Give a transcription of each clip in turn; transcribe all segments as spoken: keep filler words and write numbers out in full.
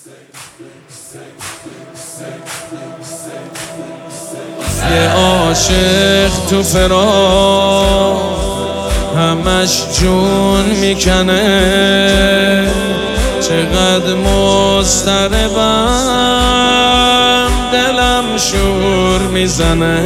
یه عاشق تو فراق همش جون میکنه، چقدر مضطربم دلم شور میزنه.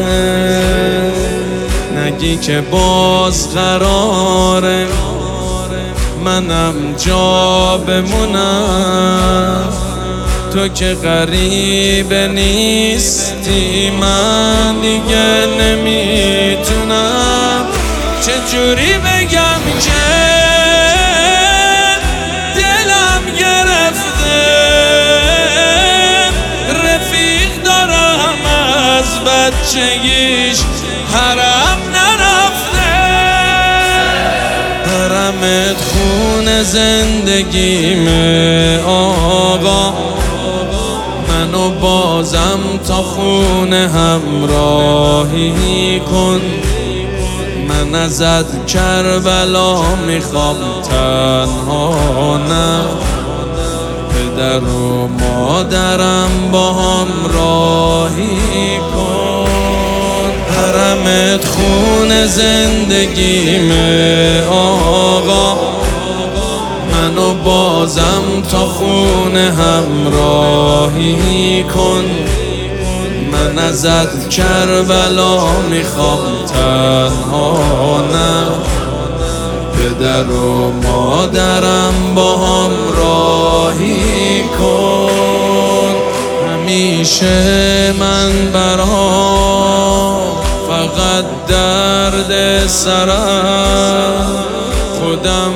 نگی که باز قراره منم جا بمونم، تو که غریب نیستی من دیگه نمیتونم. چجوری بگم که دلم گرفته، رفیق دارم از بچگیش حرم نرفته. حرمت خون زندگیمه آقا، منو بازم تا خونه همراهی کن. من ازت کربلا میخوام تنها نه، پدر و مادرم با هم راهی کن. حرمت خون زندگیمه آقا، منو بازم تا خونه همراهی کن. من ازت کربلا میخوام تنها نه، پدر و مادرم با هم راهی کن. همیشه من برام فقط درد سرم، خودم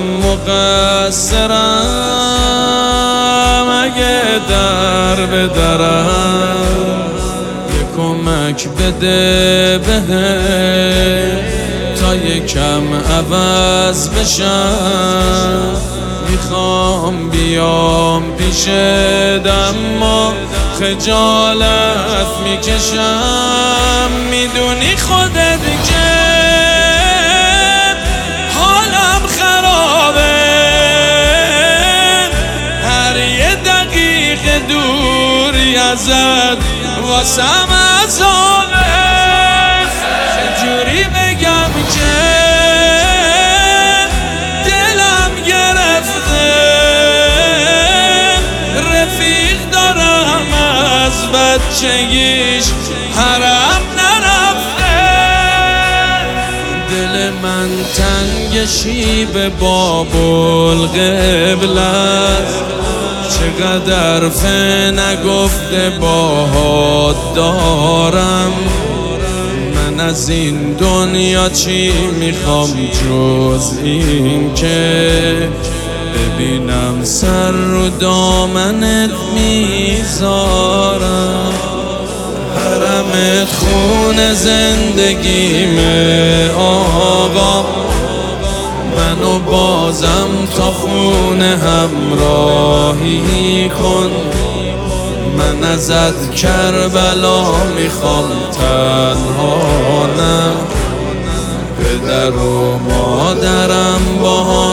مقصرم اگه در بدرم. یه کمک بده بهم تا یکم عوض بشم. میخوام بیام پیشت اما خجالت میکشم. میدونی خودت که حالم خرابه، هر یه دقیقه دوری ازت واسم عذابه. چجوری بگم که دلم گرفته، رفیق دارم از بچگیش حرم نرفته. دل من تنگ شیب بابالقبله است، چقدر فه نگفته باهات دارم. من از این دنیا چی میخوام جز این که ببینم سر رو دامنت میذارم. حرمت خون زندگیمه آقا، منو بازم تا خونه همراهی کن. من ازت کربلا میخوام تنها نه، پدر و مادرم با